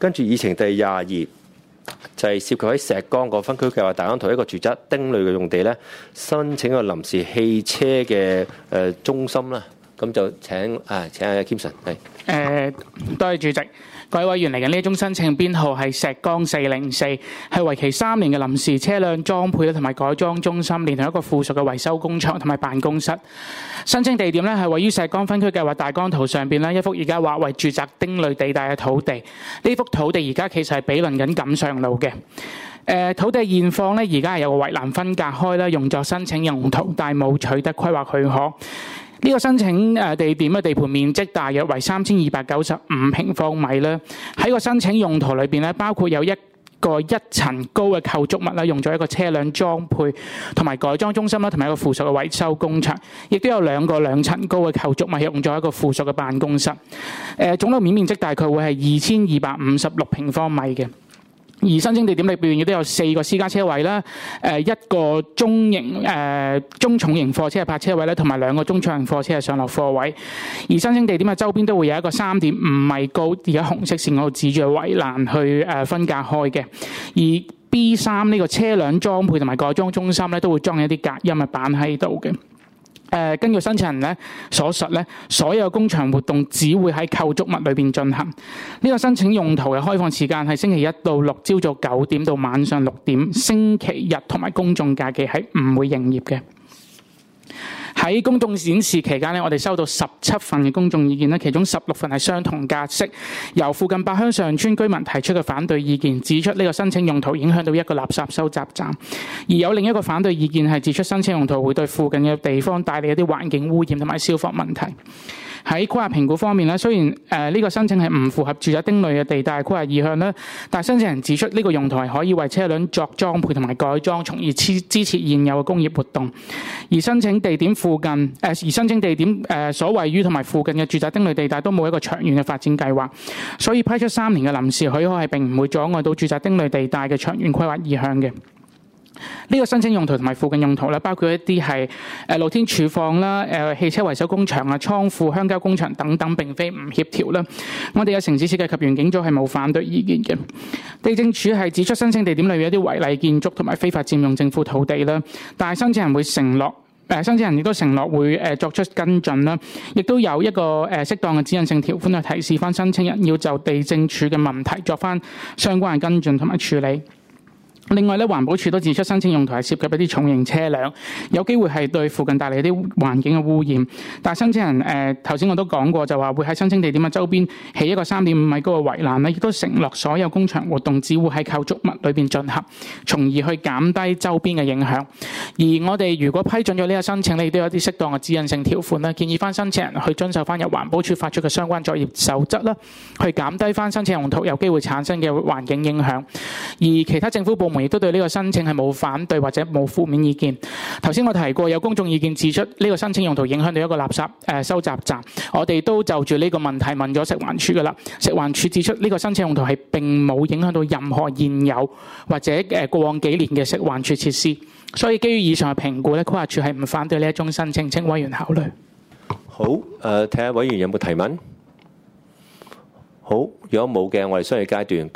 跟住議程第22就係涉及喺石崗個分區計劃大綱圖一個住宅丁類嘅用地咧，申請個臨時汽車嘅中心啦。咁就請阿 Kimson 係。 多謝主席。各位委員，嚟緊呢一宗申請編號係石崗404，係為期3年嘅臨時車輛裝配同埋改裝中心，連同一個附屬嘅維修工場同埋辦公室。申請地點咧係位於石崗分區計劃大綱圖上邊咧一幅而家劃為住宅丁類地帶嘅土地。呢幅土地而家其實係毗鄰緊錦上路嘅。土地現況咧而家係有個圍欄分隔開啦，用作申請用途，但係冇取得規劃許可。呢個申請地點嘅地盤面積大約為3295平方米啦。喺個申請用途裏邊咧，包括有一個1層高嘅構築物啦，用咗一個車輛裝配同埋改裝中心啦，同埋一個附屬嘅維修工場，亦都有2個2層高嘅構築物，用咗一個附屬嘅辦公室。總樓面面積大概會係2256平方米嘅。而申請地點裏邊亦都有4個私家車位啦，一個中重型貨車嘅泊車位咧，同埋2個中重型貨車嘅上落貨位。而申請地點嘅周邊都會有一個3.5米高而家紅色線嗰度指住圍欄去分隔開嘅。而 B3 呢個車輛裝配同埋改裝中心咧，都會裝一啲隔音嘅板喺度嘅。根據申請人咧所述咧，所有工場活動只會喺構築物裏邊進行。呢個申請用途嘅開放時間係星期1到6朝早9點到晚上6點，星期日同埋公眾假期係唔會營業嘅。喺公眾展示期間咧，我哋收到17份嘅公眾意見咧，其中16份係相同格式，由附近八鄉上村居民提出嘅反對意見，指出呢個申請用途影響到一個垃圾收集站；而有另一個反對意見係指出申請用途會對附近嘅地方帶嚟一啲環境污染同埋消防問題。喺規劃評估方面咧，雖然呢個申請係唔符合住宅丁類嘅地帶規劃意向啦，但申請人指出呢個用途係可以為車輛作裝配同埋改裝，從而支持現有嘅工業活動。而申請地點所位於同埋附近嘅住宅丁類地帶都冇一個長遠嘅發展計劃，所以批出3年嘅臨時許可係並唔會阻礙到住宅丁類地帶嘅長遠規劃意向嘅。呢個申請用途同埋附近用途咧，包括一啲係露天儲放啦、汽車維修工場啊、倉庫、鄉郊工場等等，並非唔協調啦。我哋嘅城市設計及園境組係冇反對意見嘅。地政署係指出申請地點裏面有啲違例建築同埋非法佔用政府土地啦，但係申請人會承諾。申請人亦都承諾會作出跟進啦，亦都有一個適當嘅指引性條款去提示翻申請人要就地政署嘅問題作翻相關嘅跟進同埋處理。另外咧，環保署都指出申請用途係涉及一啲重型車輛，有機會係對附近帶嚟一啲環境嘅污染。但係申請人頭先我都講過，就話會喺申請地點嘅周邊起一個3.5米高嘅圍欄咧，亦都承諾所有工場活動只會喺構築物裏邊進行，從而去減低周邊嘅影響。而我哋如果批准咗呢個申請咧，亦都有一啲適當嘅指引性條款啦，建議翻申請人去遵守翻由環保署發出嘅相關作業守則啦，去減低翻申請用途有機會產生嘅環境影響。而其他政府部門亦都對呢個申請係冇反對或者冇負面意見。頭先我提過有公眾意見指出呢個申請用途影響到一個垃圾收集站，我哋都就住呢個問題問咗食環署㗎啦。食環署指出呢個申請用途係並冇影響到任何現有或者過往幾年嘅食環署設施，所以基於以上嘅評估咧，規劃署係唔反對呢一宗申請，請委員考慮。 好，睇下委員有冇提問。好，如果冇嘅，我哋商議階段。